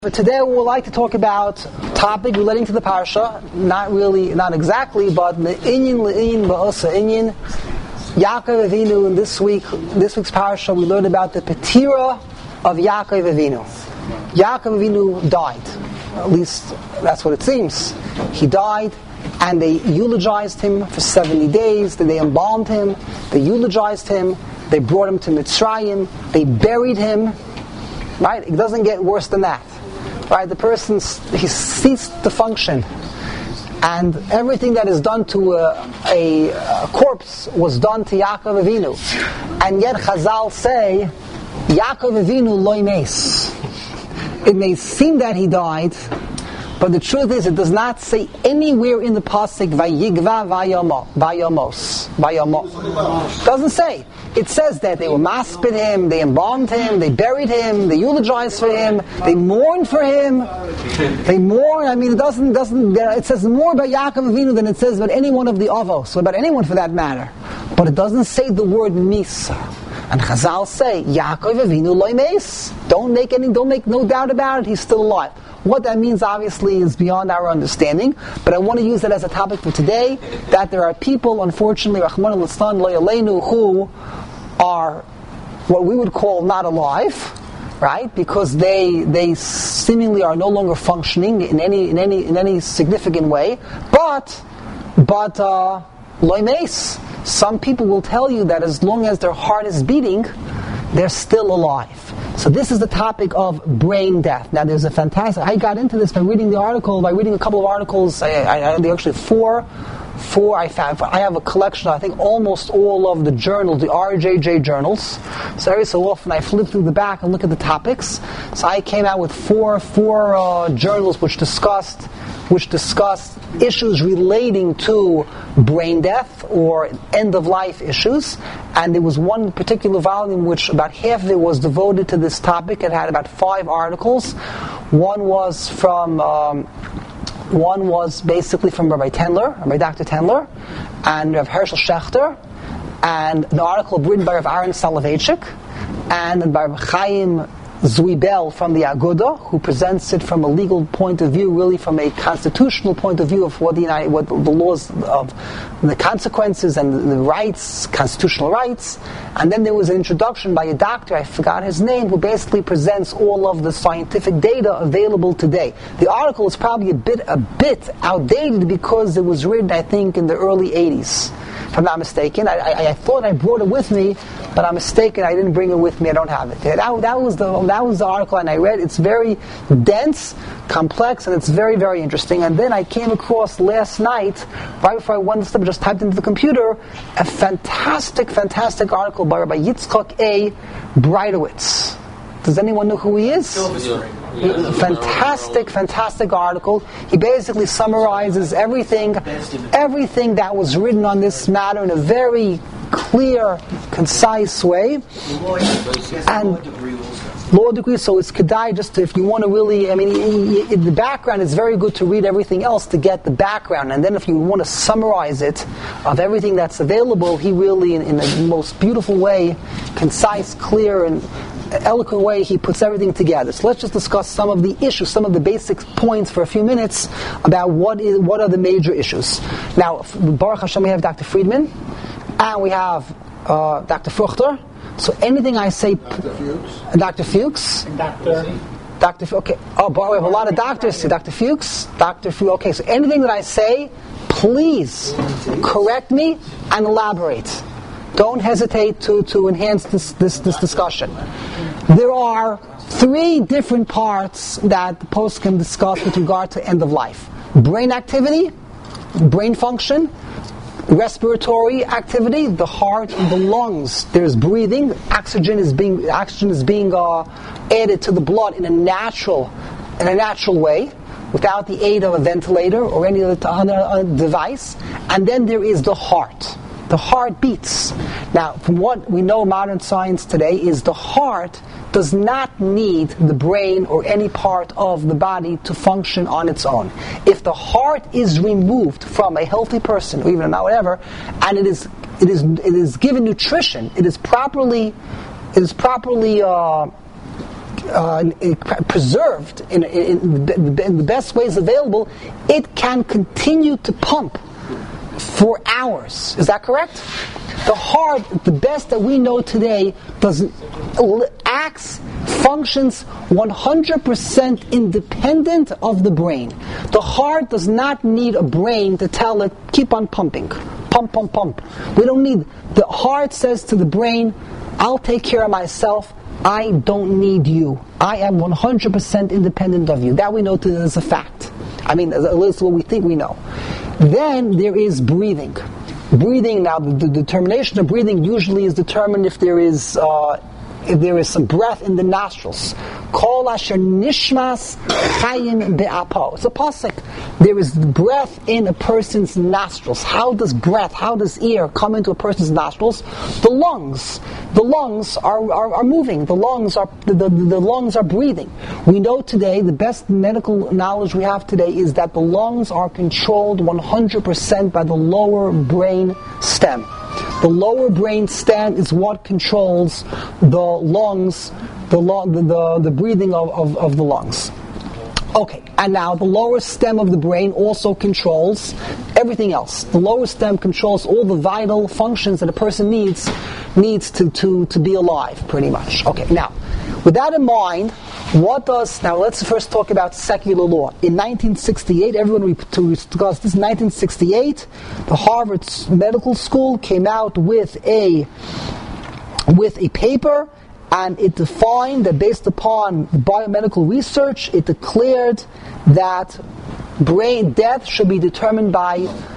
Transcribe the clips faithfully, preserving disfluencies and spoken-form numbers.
But today we would like to talk about a topic relating to the parsha, not really, not exactly, but the inyan le'in ba'osa inyan. Yaakov Avinu, in this week, this week's parsha, we learned about the petira of Yaakov Avinu. Yaakov Avinu died, at least that's what it seems. He died, and they eulogized him for seventy days. They embalmed him. They eulogized him. They brought him to Mitzrayim. They buried him. Right? It doesn't get worse than that. Right, the person, he ceased to function, and everything that is done to a, a, a corpse was done to Yaakov Avinu, and yet Chazal say Yaakov Avinu lo mes. It may seem that he died, but the truth is it does not say anywhere in the pasuk Vayigva Vayamos Vayamos. Doesn't say. It says that they were maspid him, they embalmed him, they buried him, they eulogized for him, they mourned for him. They mourn. I mean, it doesn't doesn't. It says more about Yaakov Avinu than it says about any one of the avos, or about anyone for that matter. But it doesn't say the word misa. And Chazal say Yaakov Avinu lo mes. Don't make any. Don't make no doubt about it. He's still alive. What that means, obviously, is beyond our understanding. But I want to use it as a topic for today. That there are people, unfortunately, Rahman al-Istan lo yaleinu, who are what we would call not alive, right? Because they they seemingly are no longer functioning in any in any in any significant way. But but uh, lo mes. Some people will tell you that as long as their heart is beating, they're still alive. So this is the topic of brain death. Now there's a fantastic, I got into this by reading the article, by reading a couple of articles, I, I, I actually four, four I found, I have a collection, I think almost all of the journals, the R J J journals. So every so often I flip through the back and look at the topics. So I came out with four, four uh, journals which discussed which discussed issues relating to brain death or end-of-life issues. And there was one particular volume which about half of it was devoted to this topic. It had about five articles. One was from, um, one was basically from Rabbi Tendler, Rabbi Doctor Tendler, and Rav Hershel Schachter, and an article written by Rav Aaron Soloveitchik, and by Rav Chaim Zuibel from the Aguda, who presents it from a legal point of view, really from a constitutional point of view of what the United, what the laws of the consequences and the rights, constitutional rights. And then there was an introduction by a doctor, I forgot his name, who basically presents all of the scientific data available today. The article is probably a bit a bit outdated because it was written, I think, in the early eighties. If I'm not mistaken. I, I, I thought I brought it with me, but I'm mistaken. I didn't bring it with me. I don't have it. That, that was the that was the article, and I read. It's very dense, complex, and it's very, very interesting. And then I came across last night, right before I went to sleep, just typed into the computer, a fantastic, fantastic article by Rabbi Yitzchak A. Breitowitz. Does anyone know who he is? Yeah. Fantastic, fantastic article. He basically summarizes everything, everything that was written on this matter in a very clear, concise way. And law degree, so it's kedai just to, if you want to really, I mean, in the background it's very good to read everything else to get the background, and then if you want to summarize it of everything that's available, he really, in, in the most beautiful way, concise, clear, and eloquent way, he puts everything together. So let's just discuss some of the issues, some of the basic points for a few minutes about what is what are the major issues. Now, Baruch Hashem, we have Doctor Friedman, and we have uh, Doctor Fruchter. So anything I say, Doctor Fuchs, Doctor Fuchs, Doctor, Doctor Fuchs. Okay. Oh, boy, we have a lot of doctors. Doctor Fuchs, Doctor Fuchs. Okay, so anything that I say, please correct me and elaborate. Don't hesitate to, to enhance this, this, this discussion. There are three different parts that the post can discuss with regard to end of life: brain activity, brain function, respiratory activity, the heart, the lungs. There's breathing. Oxygen is being oxygen is being uh, added to the blood in a natural in a natural way, without the aid of a ventilator or any other device. And then there is the heart. The heart beats. Now, from what we know modern science today is the heart does not need the brain or any part of the body to function on its own. If the heart is removed from a healthy person, or even not whatever, and it is it is it is given nutrition, it is properly it is properly uh, uh, preserved in, in, in the best ways available, it can continue to pump for hours. Is that correct? The heart, the best that we know today, does acts, functions one hundred percent independent of the brain. The heart does not need a brain to tell it, keep on pumping. Pump, pump, pump. We don't need, the heart says to the brain, I'll take care of myself. I don't need you. I am one hundred percent independent of you. That we know today is a fact. I mean, at least what we think we know. Then there is breathing. Breathing, now the, the determination of breathing usually is determined if there is uh, if there is some breath in the nostrils. Kol asher nishmas chayim be'apo. It's a pasuk. There is breath in a person's nostrils. How does breath, how does air come into a person's nostrils? The lungs. The lungs are, are, are moving. The lungs are the, the, the lungs are breathing. We know today, the best medical knowledge we have today is that the lungs are controlled one hundred percent by the lower brain stem. The lower brain stem is what controls the lungs, the the, the, the breathing of, of, of the lungs. Okay, and now the lower stem of the brain also controls everything else. The lower stem controls all the vital functions that a person needs needs to, to, to be alive, pretty much. Okay, now, with that in mind, what does, now let's first talk about secular law. In nineteen sixty-eight, everyone we to discuss this, nineteen sixty-eight, the Harvard Medical School came out with a with a paper, and it defined that based upon biomedical research, it declared that brain death should be determined by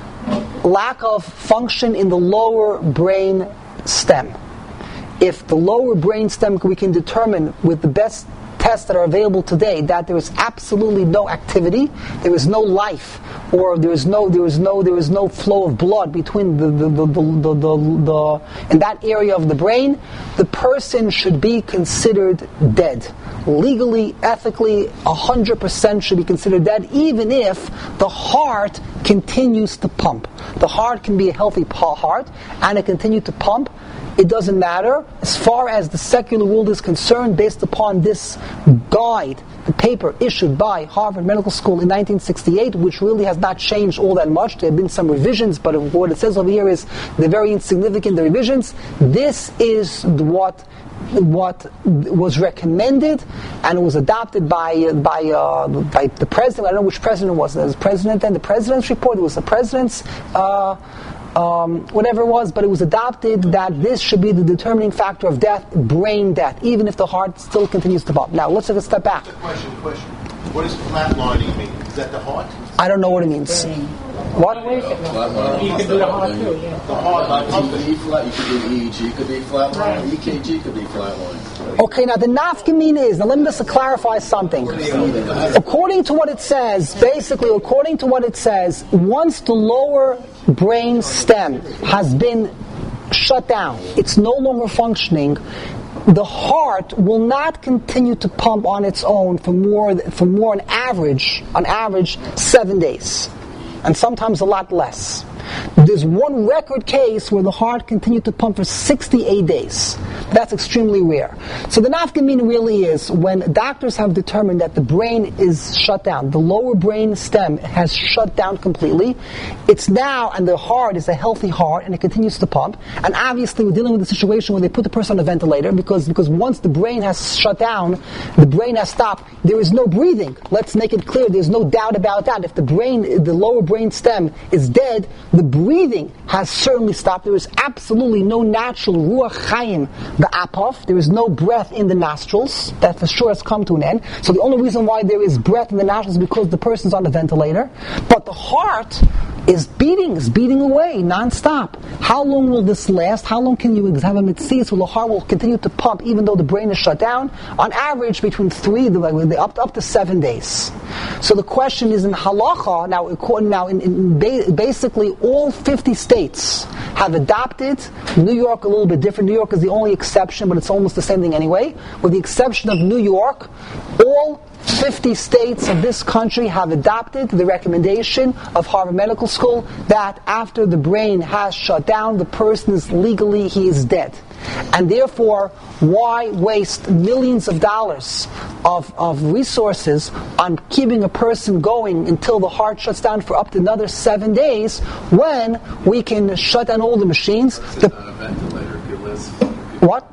lack of function in the lower brain stem. If the lower brain stem, we can determine with the best tests that are available today that there is absolutely no activity, there is no life, or there is no there is no there is no flow of blood between the the the, the, the, the, the in that area of the brain, the person should be considered dead. Legally, ethically, a hundred percent should be considered dead, even if the heart continues to pump. The heart can be a healthy heart, and it continue to pump. It doesn't matter. As far as the secular world is concerned, based upon this guide, the paper issued by Harvard Medical School in nineteen sixty-eight, which really has not changed all that much. There have been some revisions, but what it says over here is they're very insignificant, the revisions. This is what what was recommended, and it was adopted by by uh, by the president. I don't know which president it was. There was the president and the president's report. It was the president's uh, um, whatever it was, but it was adopted that this should be the determining factor of death, brain death, even if the heart still continues to pump. Now let's take a step back. Question, question. What does flatlining mean? Is that the heart? I don't know what it means. What? You can do the heart too, yeah. The heart, like pumping. You could do E E G, could be flatline. E K G could be flatline. Okay, now the nafkamin is, now let me just clarify something. According to what it says, basically according to what it says, once the lower brain stem has been shut down, it's no longer functioning, the heart will not continue to pump on its own for more, for more on average, on average, seven days. And sometimes a lot less. There's one record case where the heart continued to pump for sixty-eight days. That's extremely rare. So the nafkamin really is when doctors have determined that the brain is shut down, the lower brain stem has shut down completely. It's now, and the heart is a healthy heart, and it continues to pump. And obviously, we're dealing with a situation where they put the person on a ventilator because because once the brain has shut down, the brain has stopped. There is no breathing. Let's make it clear. There's no doubt about that. If the brain, the lower brain stem, is dead, the breathing has certainly stopped. There is absolutely no natural ruach chayim ba'apov. There is no breath in the nostrils. That for sure has come to an end. So the only reason why there is breath in the nostrils is because the person's on a ventilator. But the heart is beating, is beating away non-stop. How long will this last? How long can you have a mitzvah so the heart will continue to pump even though the brain is shut down? On average, between three, up, up to seven days. So the question is in halacha, now, now in, in basically all fifty states have adopted, New York a little bit different, New York is the only exception, but it's almost the same thing anyway, with the exception of New York, all fifty states of this country have adopted the recommendation of Harvard Medical School that after the brain has shut down, the person is legally, he is dead. And therefore, why waste millions of dollars of, of resources on keeping a person going until the heart shuts down for up to another seven days when we can shut down all the machines? The, what?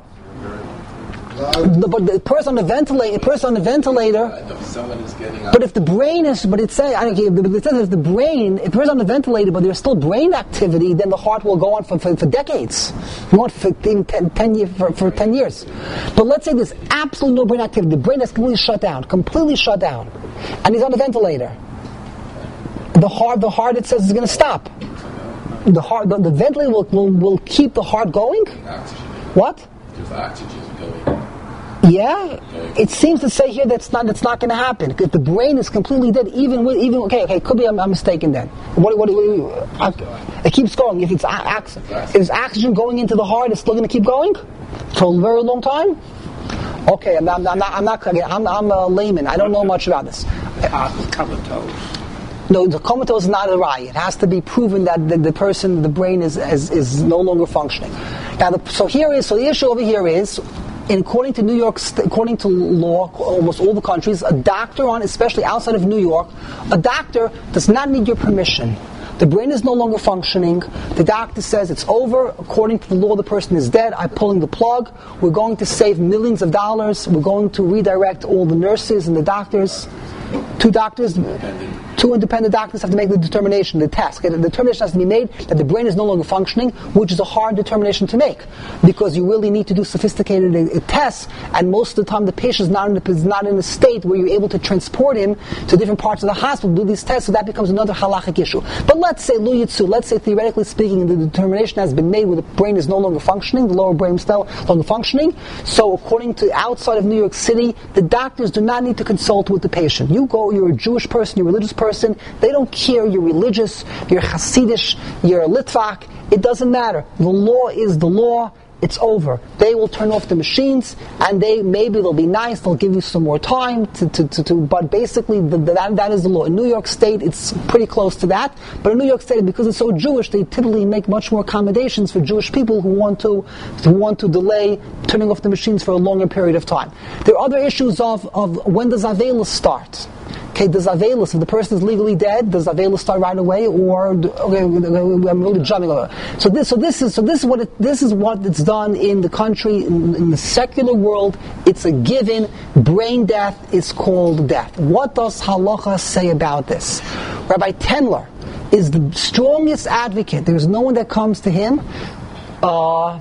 The, but the person on the ventilator, person on the ventilator. But if the brain is, but it's saying, I don't care. But it says if the brain, if the person on the ventilator, but there's still brain activity, then the heart will go on for, for, for decades, go on for ten, ten years, for, for ten years. But let's say there's absolutely no brain activity. The brain is completely shut down, completely shut down, and he's on the ventilator. The heart, the heart, it says is going to stop. The heart, the, the ventilator will, will will keep the heart going. What? Because oxygen is going. Yeah, it seems to say here that's not that's not going to happen. If the brain is completely dead, even with even okay, okay, could be I'm, I'm mistaken then. What what, what uh, it keeps going. If it's ox, is oxygen going into the heart, it's still going to keep going for a very long time. Okay, I'm, I'm, I'm not I'm not I'm I'm a layman. I don't know much about this. Comatose. No, the comatose is not a lie. It has to be proven that the, the person, the brain is is, is no longer functioning. Now, the, so here is so the issue over here is. And according to New York, according to law, almost all the countries, a doctor on, especially outside of New York, a doctor does not need your permission. The brain is no longer functioning. The doctor says it's over. According to the law, the person is dead. I'm pulling the plug. We're going to save millions of dollars. We're going to redirect all the nurses and the doctors. Two doctors, two independent doctors have to make the determination, the test. Okay? The determination has to be made that the brain is no longer functioning, which is a hard determination to make because you really need to do sophisticated uh, tests, and most of the time the patient is not in a, is not in a state where you're able to transport him to different parts of the hospital to do these tests, so that becomes another halachic issue. But let's say, Lu Yitzu, let's say theoretically speaking, the determination has been made where the brain is no longer functioning, the lower brain is no longer functioning, so according to outside of New York City, the doctors do not need to consult with the patient. You go, you're a Jewish person, you're a religious person, they don't care, you're religious, you're Hasidish, you're a Litvak, it doesn't matter. The law is the law, it's over. They will turn off the machines, and they maybe they'll be nice, they'll give you some more time, to, to, to, to but basically the, the, that, that is the law. In New York State, it's pretty close to that, but in New York State, because it's so Jewish, they typically make much more accommodations for Jewish people who want to, who want to delay turning off the machines for a longer period of time. There are other issues of, of when does Avelis start? Okay, does Avelis, if the person is legally dead, does Avelis start right away, or okay, I'm really jumping over. So this, so this is, so this is what it, this is what it's done in the country, in, in the secular world. It's a given. Brain death is called death. What does halacha say about this? Rabbi Tendler is the strongest advocate. There's no one that comes to him. Uh,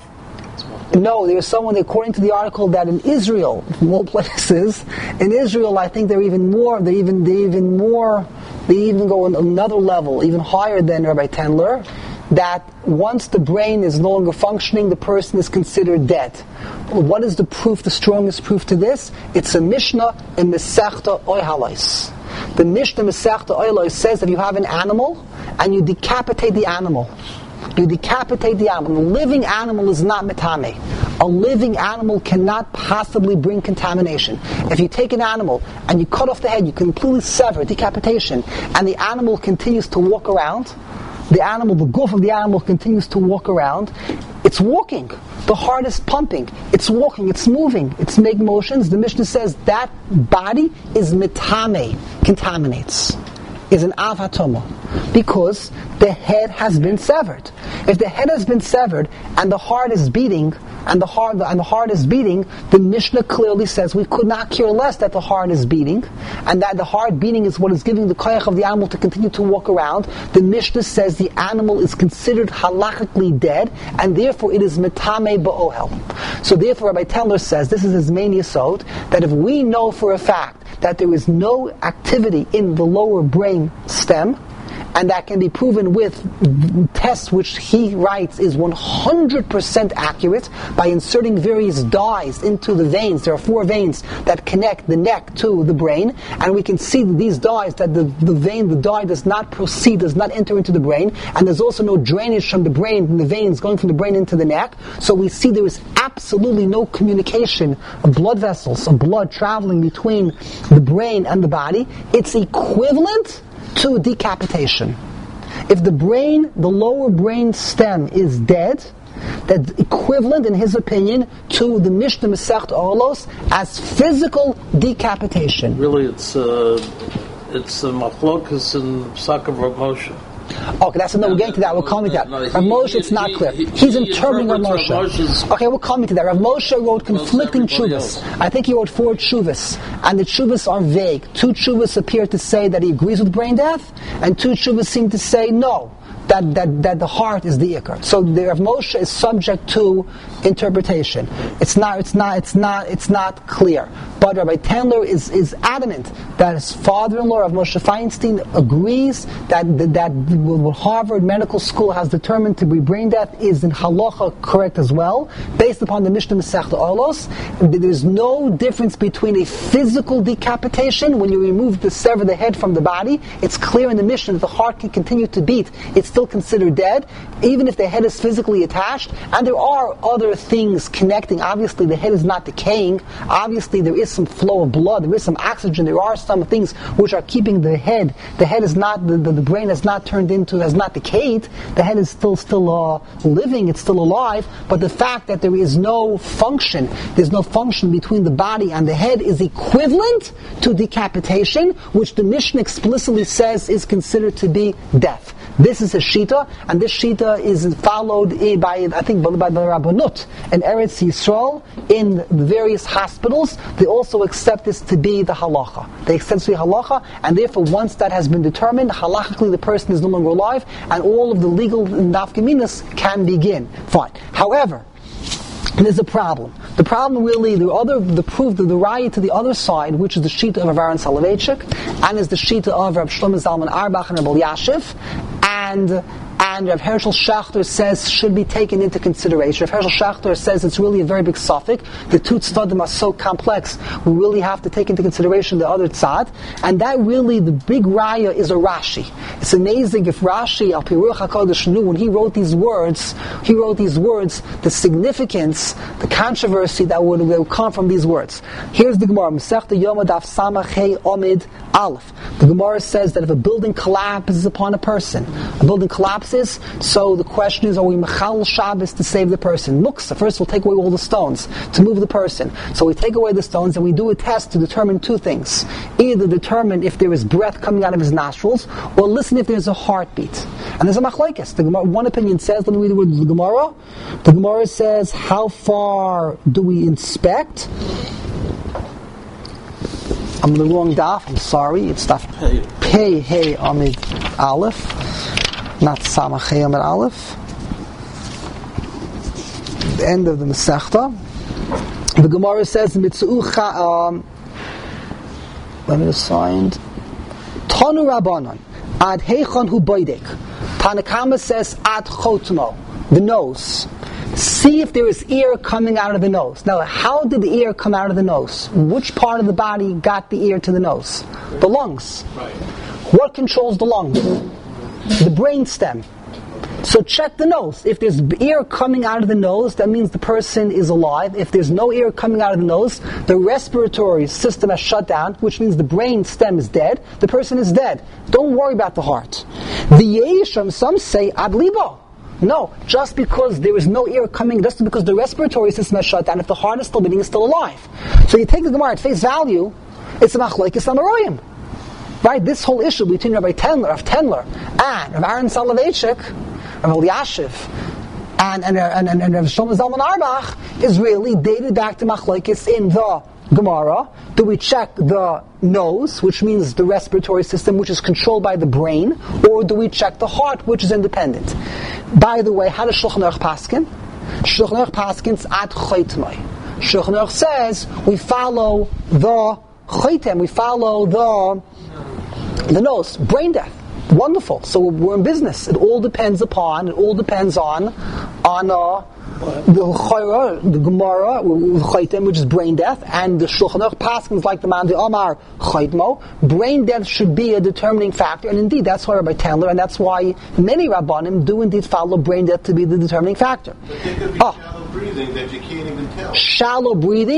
No, there's someone, according to the article, that in Israel, from all places, in Israel, I think they're even more, they even, they even more, they even go on another level, even higher than Rabbi Tendler, that once the brain is no longer functioning, the person is considered dead. What is the proof, the strongest proof to this? It's a Mishnah in Masechta Oy Halais. The Mishnah Masechta Oy Halais says that you have an animal, and you decapitate the animal. You decapitate the animal. A living animal is not metame. A living animal cannot possibly bring contamination. If you take an animal and you cut off the head, you completely sever, decapitation, and the animal continues to walk around, the animal, the goof of the animal continues to walk around, it's walking. The heart is pumping. It's walking. It's moving. It's making motions. The Mishnah says that body is metame, contaminates. Is an avatoma, because the head has been severed. If the head has been severed and the heart is beating, and the heart and the heart is beating, the Mishnah clearly says we could not care less that the heart is beating, and that the heart beating is what is giving the koyach of the animal to continue to walk around. The Mishnah says the animal is considered halachically dead, and therefore it is metame ba'ohel. So therefore, Rabbi Tendler says, this is his main yesod, that if we know for a fact that there is no activity in the lower brain stem, and that can be proven with tests which he writes is one hundred percent accurate by inserting various dyes into the veins. There are four veins that connect the neck to the brain, and we can see that these dyes, that the, the vein, the dye does not proceed, does not enter into the brain, and there's also no drainage from the brain, from the veins going from the brain into the neck. So we see there is absolutely no communication of blood vessels, of blood traveling between the brain and the body. It's equivalent to decapitation. If the brain, the lower brain stem is dead, that's equivalent, in his opinion, to the Mishnah Masechet Olos as physical decapitation. Really, it's uh, it's uh, Machlokas and Psak of Rav Moshe. Okay, that's no, we're getting to that. We'll come to that. No, no, he- Rav Moshe, he- it's not he- clear. he- He's he interpreting Rav interprets Moshe. Rav Moshe's- Okay, we'll come to that. Rav Moshe wrote conflicting everybody tshuvas. else. I think he wrote four tshuvas, and the tshuvas are vague. Two tshuvas appear to say that he agrees with brain death, and two tshuvas seem to say no, that that, that the heart is the ikar. So the Rav Moshe is subject to interpretation. It's not. It's not. It's not. It's not clear. But Rabbi Tendler is, is adamant that his father-in-law, Rav Moshe Feinstein, agrees that, that that what Harvard Medical School has determined to be brain death is in halacha correct as well, based upon the Mishnah Masechet Olos. There's no difference between a physical decapitation when you remove the sever the head from the body. It's clear in the Mishnah that the heart can continue to beat. It's still considered dead, even if the head is physically attached. And there are other things connecting. Obviously, the head is not decaying. Obviously, there is some flow of blood, there is some oxygen, there are some things which are keeping the head, the head is not, the, the, the brain has not turned into, has not decayed, the head is still still uh, living, it's still alive, but the fact that there is no function, there's no function between the body and the head is equivalent to decapitation, which the Mishnah explicitly says is considered to be death. This is a shita, and this shita is followed by, I think, by the Rabbanut in Eretz Yisrael, in the various hospitals. They also accept this to be the halacha. They accept this to be halacha, and therefore once that has been determined, halachically the person is no longer alive, and all of the legal nafkaminas can begin. Fine. However, there's a problem. The problem really, the other, the proof, the, the raya to the other side, which is the shita of Aaron Soloveitchik, and is the shita of Reb Shlomo Zalman Auerbach and Reb Elyashiv, and and Rav Hershel Schachter says should be taken into consideration. Rav Hershel Schachter says it's really a very big suffix. The two tzaddim are so complex, we really have to take into consideration the other tzad, and that really, the big raya is a Rashi. It's amazing if Rashi, Al Pi Ruach HaKodesh, knew when he wrote these words, he wrote these words, the significance, the controversy that would, that would come from these words. Here's the Gemara, Masechta Yoma Daf Samach Hey Omid Aleph. The Gemara says that if a building collapses upon a person, a building collapses, so the question is, are we Mechal Shabbos to save the person? Muksa, first we'll take away all the stones to move the person. So we take away the stones and we do a test to determine two things. Either determine if there is breath coming out of his nostrils, or listen if there's a heartbeat. And there's a machlokes. The Gemara, one opinion says, let me read the word of the Gemara. The Gemara says, how far do we inspect? I'm on the wrong daf, I'm sorry. It's daf Pei Hey Amid Aleph, not Samach Hey Amid Aleph. The end of the Masechta. The Gemara says, Mitzucha, um, let me just find. Tanu Rabbanan, Ad Heichon Hu Boidek. Tanakama says, Ad Chotmo, the nose. See if there is air coming out of the nose. Now, how did the air come out of the nose? Which part of the body got the air to the nose? The lungs. Right. What controls the lungs? The brain stem. So check the nose. If there's air coming out of the nose, that means the person is alive. If there's no air coming out of the nose, the respiratory system has shut down, which means the brain stem is dead. The person is dead. Don't worry about the heart. The Yesham, some say, ad libo. No, just because there is no air coming, just because the respiratory system has shut down, if the heart is still beating, it's still alive. So you take the Gemara at face value, it's a machlokes amaroyim. Right? This whole issue between Rabbi Tendler, Rav Tendler, and Rav Aaron Soloveitchik, Rav Elyashiv, and, and, and, and, and Rav Shlomo Zalman Auerbach is really dated back to machlokes in the Gemara. Do we check the nose, which means the respiratory system, which is controlled by the brain, or do we check the heart, which is independent? By the way, how does Shulchan Aruch paskin? Shulchan Aruch paskins ad choitmai. Shulchan Aruch says we follow the choitem, we follow the the nose, brain death. Wonderful. So we're in business. It all depends upon. It all depends on on uh, the Chayra, the Gemara, Chaytem, which is brain death, and the Shulchan Aruch paskins like the man the Amar Chaytmo. Brain death should be a determining factor, and indeed that's why Rabbi Tendler, and that's why many Rabbanim do indeed follow brain death to be the determining factor. But there could be Oh. shallow breathing that you can't even tell. Shallow breathing.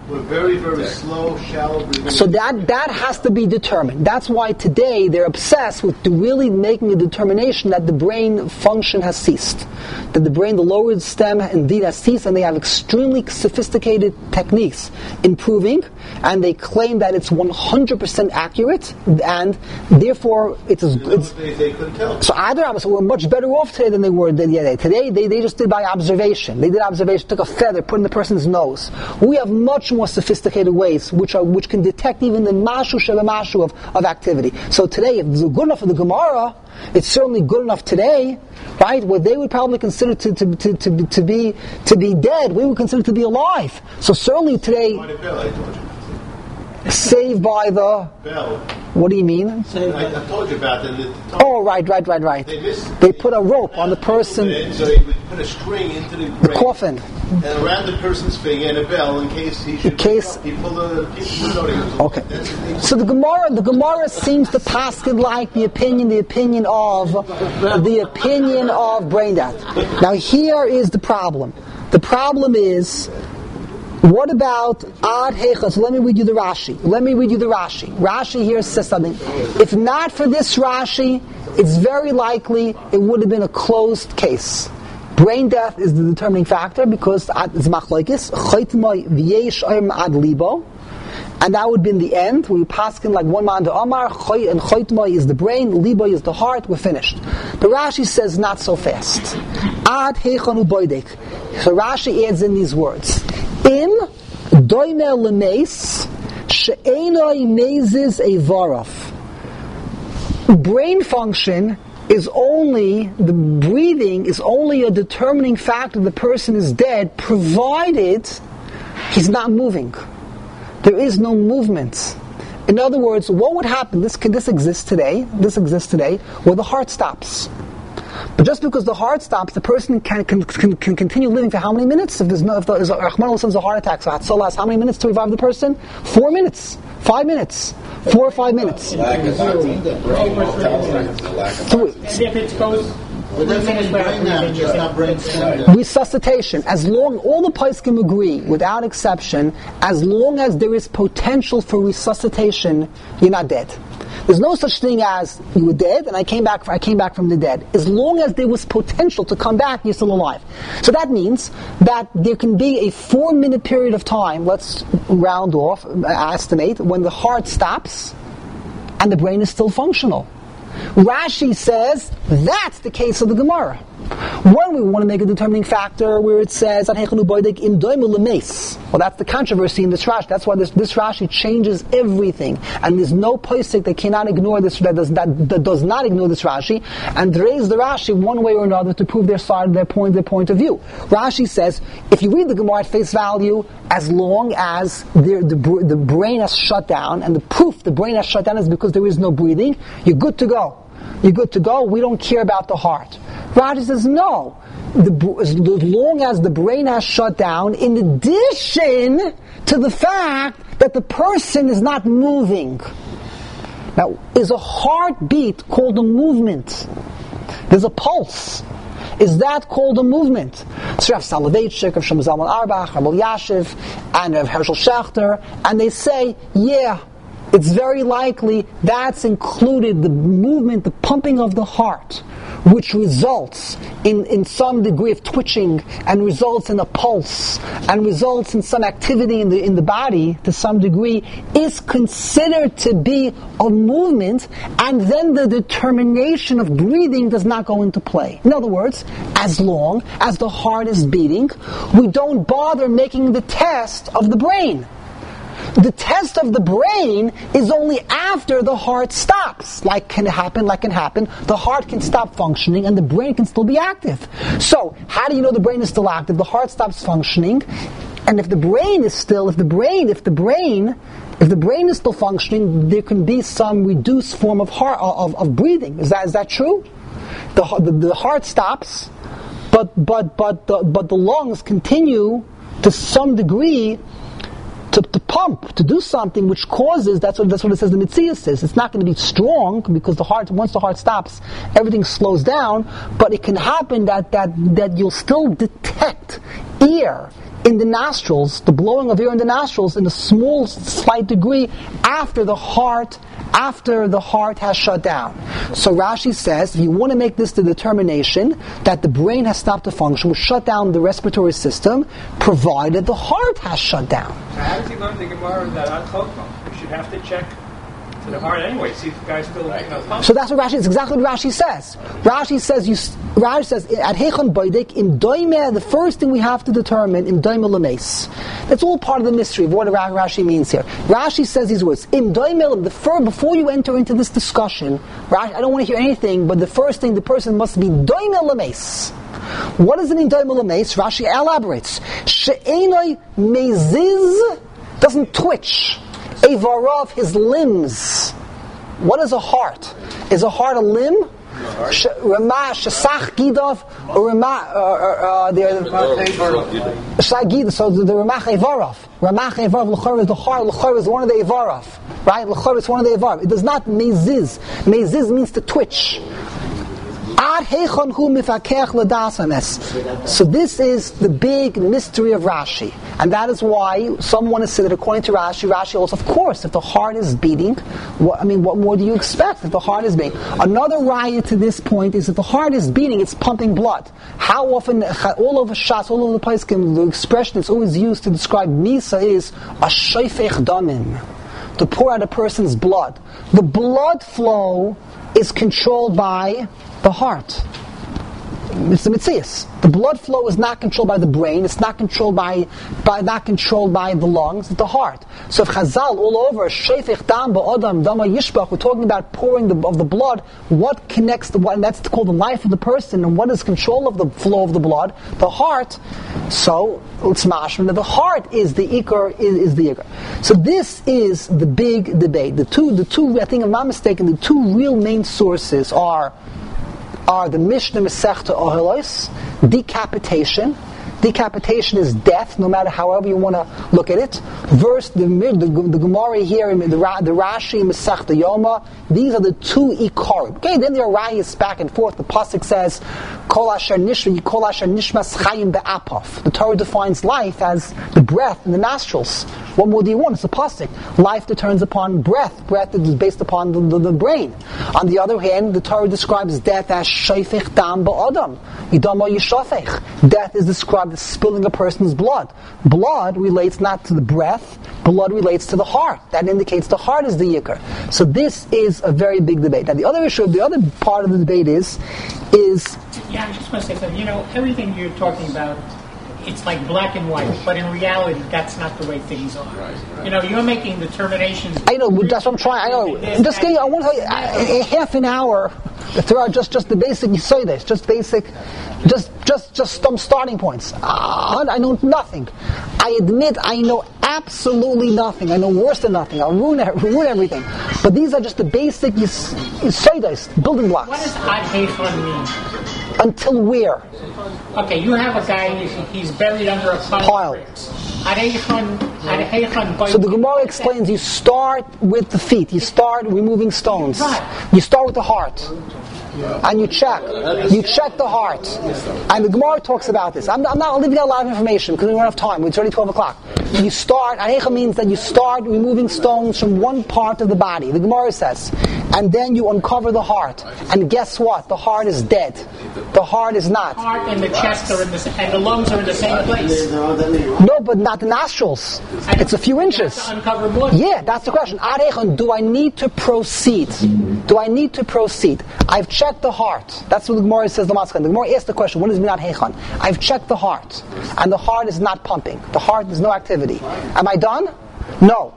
We're very, very slow, shallow breathing. So that that has to be determined. That's why today they're obsessed with really making a determination that the brain function has ceased. That the brain, the lower stem indeed has ceased, and they have extremely sophisticated techniques in proving, and they claim that it's one hundred percent accurate, and therefore it's... it's they, they couldn't tell. so either so we're much better off today than they were the other day. Today they, they just did by observation. They did observation, took a feather, put it in the person's nose. We have much more sophisticated ways which are which can detect even the mashu sheba mashu of, of activity. So today, if it's good enough for the Gemara, it's certainly good enough today, right? What they would probably consider to, to, to, to, to be to be dead, we would consider to be alive. So certainly today, By the bell, I told you. saved by the... Bell. What do you mean? I, I told you about that. The, Oh, right, right, right, right. They missed- They put a rope on the person, So they would put a string into the the brain coffin. and around the person's finger and a bell in case he should. In case- He pulled the people know he was Okay. That's the thing. So the Gemara, the Gemara seems to paskin like the opinion, the opinion of, the opinion of brain death. Now here is the problem. The problem is, what about ad hecha? So let me read you the Rashi. Let me read you the Rashi. Rashi here says something. If not for this Rashi, it's very likely it would have been a closed case. Brain death is the determining factor because it's machlokes. Chaytmai v'yesh oim ad libo. And that would be in the end, where you paskin like one man to Amar, choy, and choytmai is the brain, libo is the heart, we're finished. The Rashi says not so fast. Ad heichanu boidek. So Rashi adds in these words. Im doimel lemeis she'enoi mezes evarov. Brain function is only, the breathing is only a determining factor the person is dead, provided he's not moving. There is no movement. In other words, what would happen? This can, this exists today. This exists today, where the heart stops. But just because the heart stops, the person can can, can, can continue living for how many minutes? If there's no, if there's a, there's a heart attack, so Hatzalah has how many minutes to revive the person? Four minutes, five minutes, four or five minutes. Lack of breathing, the brain tolerance, the lack of Three. And if it goes, But that's only brain damage, it's not brain stem. Resuscitation, as long, all the poskim agree, without exception, as long as there is potential for resuscitation, you're not dead. There's no such thing as you were dead and I came back. I came back from the dead. As long as there was potential to come back, you're still alive. So that means that there can be a four-minute period of time. Let's round off, estimate when the heart stops and the brain is still functional. Rashi says that's the case of the Gemara. When we want to make a determining factor where it says well, that's the controversy in this Rashi. That's why this, this Rashi changes everything, and there's no posek that cannot ignore this, that does, that, that does not ignore this Rashi and raise the Rashi one way or another to prove their side, their point, their point of view. Rashi says if you read the Gemara at face value, as long as the, the, the brain has shut down, and the proof the brain has shut down is because there is no breathing, you're good to go. You're good to go. We don't care about the heart. Rashi says no. The, as long as the brain has shut down, in addition to the fact that the person is not moving. Now, is a heartbeat called a movement? There's a pulse. Is that called a movement? So Rav Soloveitchik, Rav Shlomo Zalman Auerbach, Rav Elyashiv, and Rav Hershel Schachter, and they say, yeah, it's very likely that's included the movement, the pumping of the heart, which results in, in some degree of twitching and results in a pulse and results in some activity in the in the body to some degree, is considered to be a movement, and then the determination of breathing does not go into play. In other words, as long as the heart is beating, we don't bother making the test of the brain. The test of the brain is only after the heart stops. Like can happen, like can happen. The heart can stop functioning and the brain can still be active. So, how do you know the brain is still active? The heart stops functioning, and if the brain is still, if the brain, if the brain, if the brain is still functioning, there can be some reduced form of heart of, of breathing. Is that is that true? The the, the heart stops, but but but the, but the lungs continue to some degree. To, to pump, to do something which causes, that's what that's what it says the Mitzvah says. It's not going to be strong because the heart, once the heart stops, everything slows down, but it can happen that, that, that you'll still detect air in the nostrils, the blowing of air in the nostrils in a small, slight degree after the heart after the heart has shut down. So Rashi says, if you want to make this the determination that the brain has stopped to function, we shut down the respiratory system, provided the heart has shut down. So how does he learn the Gemara that Ad Chokma? We should have to check to the heart anyway, see if the guy's still making a pump. So that's what Rashi, it's exactly what Rashi says. Rashi says, you, Rashi says, at Heichon Boidik, im doime, the first thing we have to determine, im doime lemes. That's all part of the mystery of what Rashi means here. Rashi says these words, im doime, the first, before you enter into this discussion, Rashi, I don't want to hear anything, but the first thing, the person must be doime lemes. What does it mean, doime lemes? Rashi elaborates, she'enoi meziz, doesn't twitch. Avarav, his limbs. What is a heart? Is a heart a limb? Ramah, Shasach Gidov, or Ramah, Shasach Gidov, so the Ramah Avarav. Ramah Avarav, L'chor is the heart, L'chor is one of the Avarav. Right? L'chor is one of the Avarav. It does not meziz. Meziz means to twitch. So this is the big mystery of Rashi, and that is why some want to say that according to Rashi, Rashi also, of course, if the heart is beating, what, I mean, what more do you expect if the heart is beating? Another raya to this point is if the heart is beating, it's pumping blood. How often, all over Shas, all over the place, the expression that's always used to describe Misa is a shayfech damim, to pour out a person's blood. The blood flow is controlled by the heart. It's the mitzias. The blood flow is not controlled by the brain. It's not controlled by, by not controlled by the lungs. It's the heart. So if Chazal all over sheifich dam ba'odam dama yishbach, we're talking about pouring the, of the blood. What connects the what? And that's called the life of the person. And what is control of the flow of the blood? The heart. So it's mashman that the heart is the ikar is, is the ikar. So this is the big debate. The two, the two. I think, if I'm not mistaken, the two real main sources are. are the Mishnah Masechta Ohelos, decapitation. Decapitation is death, no matter however you want to look at it. Verse the the, the Gemara here, the, the Rashi Masechta Yoma. These are the two ikarim. Okay, then there are rayas back and forth. The pasuk says, "Kol asher nishma, kol asher nishmas chayim be'apaf." The Torah defines life as the breath in the nostrils. What more do you want? It's a pasuk. Life determines upon breath. Breath is based upon the, the, the brain. On the other hand, the Torah describes death as shayfech dam ba'adam. Yidama yishafech. Death is described as spilling a person's blood. Blood relates not to the breath. Blood relates to the heart. That indicates the heart is the yikar. So this is a very big debate. Now the other issue, the other part of the debate is, is yeah, I just want to say something. You know, everything you're talking about, it's like black and white, but in reality, that's not the way things are. Right, right. You know, you're making determinations. I know, that's what I'm trying. I know. Just getting, I want to tell you, a half an hour. There are just, just the basic. You say this, just basic, just just just some starting points. Uh, I know nothing. I admit I know absolutely nothing. I know worse than nothing. I'll ruin ruin everything. But these are just the basic. You, you say this building blocks. What does ad heichon mean? Until where? Okay, you have a guy. He's buried under a pile. Ad heichon. Ad heichon. So the Gemara explains: you start with the feet. You start removing stones. Right. You start with the heart. And you check, you check the heart, and the Gemara talks about this. I'm, I'm not leaving out a lot of information because we don't have time. It's already twelve o'clock. You start. Anecha means that you start removing stones from one part of the body. The Gemara says, and then you uncover the heart. And guess what? The heart is dead. The heart is not. The heart and the chest are in the and the lungs are in the same place. No, but not the nostrils. It's a few inches. To uncover more. Yeah, that's the question. Arechon, do I need to proceed? Do I need to proceed? I've checked the heart. That's what the Gemara says. The Maskon. The Gemara asks the question: what does mean Arechon? I've checked the heart, and the heart is not pumping. The heart is no activity. Am I done? No.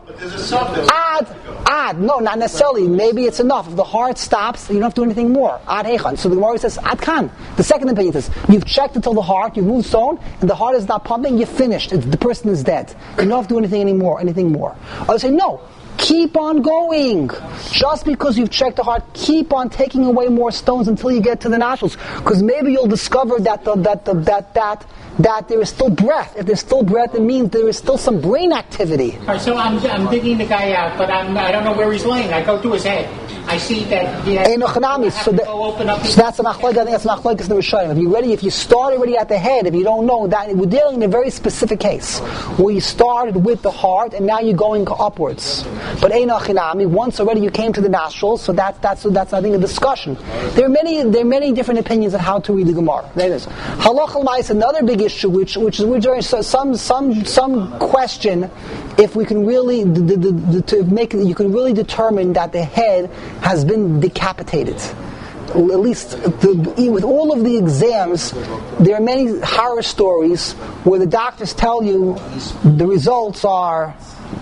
Ad, ad, no, not necessarily. Maybe it's enough. If the heart stops, you don't have to do anything more. Ad hechan. So the Gemara says, ad kan. The second opinion is, you've checked until the heart, you've moved stone, and the heart is not pumping, you're finished. It's, the person is dead. You don't have to do anything anymore, anything more. I would say, no. Keep on going. Just because you've checked the heart, keep on taking away more stones until you get to the nostrils. Because maybe you'll discover that the, that the, that that that there is still breath. If there's still breath, it means there is still some brain activity. All right, so I'm I'm digging the guy out, but I'm I don't know where he's laying. I go to his head. I see that the Ein ochanami. So, that, open up so that's a machlok. I think that's a machlok in the Rishonim. If you're ready, if you start already at the head, if you don't know that, we're dealing in a very specific case where you started with the heart and now you're going upwards. But ein ochanami, once already you came to the nostrils, so that's that's that's I think a discussion. There are many there are many different opinions on how to read the Gemara. There it is. Halach al ma'is, another big issue, which which is which is some some some question if we can really the, the, the, to make you can really determine that the head has been decapitated. At least the, with all of the exams, there are many horror stories where the doctors tell you the results are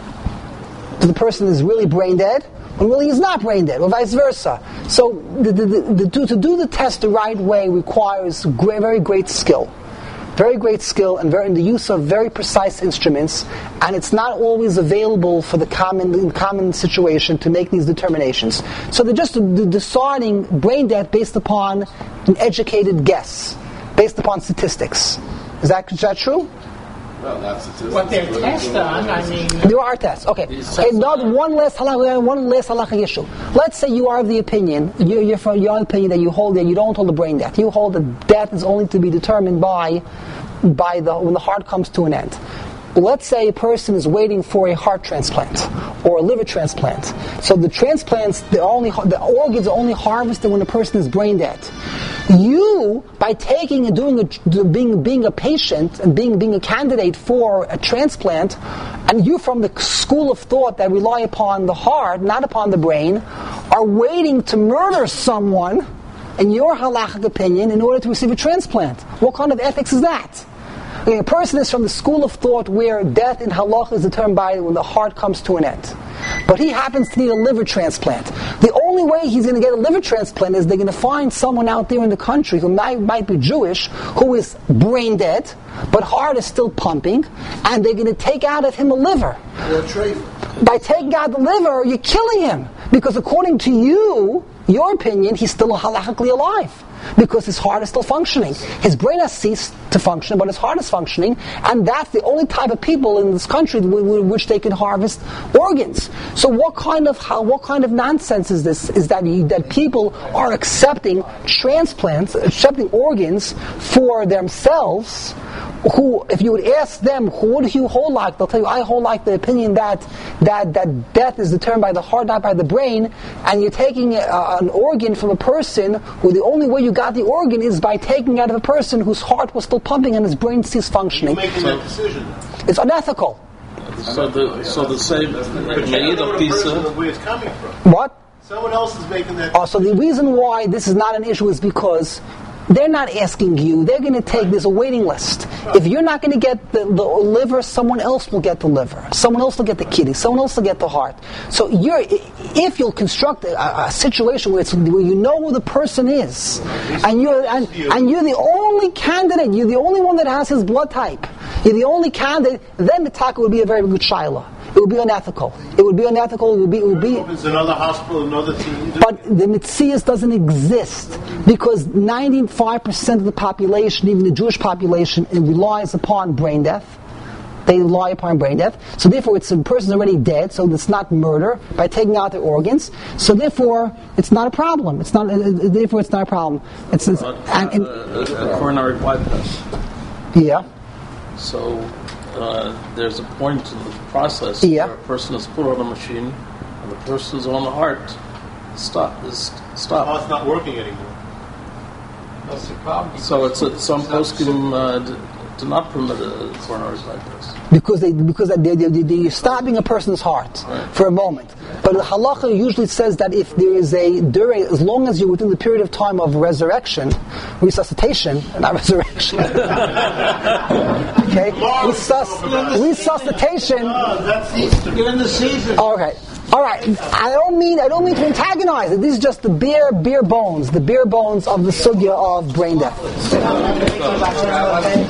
the person is really brain dead, when really he's not brain dead, or vice versa. So the, the, the, the, to, to do the test the right way requires great, very great skill. Very great skill and very in the use of very precise instruments, and it's not always available for the common common situation to make these determinations. So they're just deciding brain death based upon an educated guess, based upon statistics. Is that is that true? Well, that's statistics. what they're tested on. I mean, There are tests. Okay. Okay. Not one less halakha, one less halakha issue. Let's say you are of the opinion, you're, you're from your opinion that you hold that you don't hold the brain death. You hold that death is only to be determined by, by the when the heart comes to an end. Let's say a person is waiting for a heart transplant or a liver transplant. So the transplants, the only the organs are only harvested when a person is brain dead. You, by taking and doing a, being being a patient and being being a candidate for a transplant, and you from the school of thought that rely upon the heart, not upon the brain, are waiting to murder someone, in your halakhic opinion, in order to receive a transplant. What kind of ethics is that? Okay, a person is from the school of thought where death in halakha is determined by when the heart comes to an end. But he happens to need a liver transplant. The only way he's going to get a liver transplant is they're going to find someone out there in the country who might, might be Jewish, who is brain dead, but heart is still pumping, and they're going to take out of him a liver. By taking out the liver, you're killing him. Because according to you, your opinion, he's still halakhically alive. Because his heart is still functioning. His brain has ceased to function, but his heart is functioning, and that's the only type of people in this country in which they can harvest organs. So what kind of how, what kind of nonsense is this? Is that you, that people are accepting transplants, accepting organs for themselves? Who, if you would ask them, who do you hold like? They'll tell you, I hold like the opinion that that that death is determined by the heart, not by the brain, and you're taking uh, an organ from a person who the only way you got the organ is by taking out of a person whose heart was still pumping and his brain ceased functioning. You're making that decision. It's unethical. So the so the same But you made don't know of the pizza. person where it's coming from. What? Someone else is making that. Oh, so the reason why this is not an issue is because they're not asking you. They're going to take, there's a waiting list. If you're not going to get the, the liver, someone else will get the liver. Someone else will get the kidney. Someone else will get the heart. So you're, if you'll construct a, a situation where, it's, where you know who the person is, and you're, and, and you're the only candidate, you're the only one that has his blood type, you're the only candidate, then the taka would be a very good shaila. It would be unethical. It would be unethical. It would be. It would be. It's another hospital, another team. But the mitzias doesn't exist because ninety-five percent of the population, even the Jewish population, it relies upon brain death. They rely upon brain death. So therefore, it's a person's already dead. So it's not murder by taking out their organs. So therefore, it's not a problem. It's not. Uh, therefore, it's not a problem. It's, it's But, and, and, uh, a coronary bypass. yeah. So uh, there's a point in the process Yeah. where a person is put on a machine and the person's on the heart stop is Oh, stopped. it's not working anymore. That's the problem. So it's a, some poskim uh, d- do not permit a coronary bypass. Because they because they, they, they, they're stopping a person's heart Right. for a moment. But the halacha usually says that if there is a during, as long as you're within the period of time of resurrection, resuscitation, not resurrection. Okay, Resus- resuscitation. Oh, that's Easter. You're in the season. Okay. All right. I don't mean I don't mean to antagonize it. This is just the bare bare bones, the bare bones of the sugya of brain death.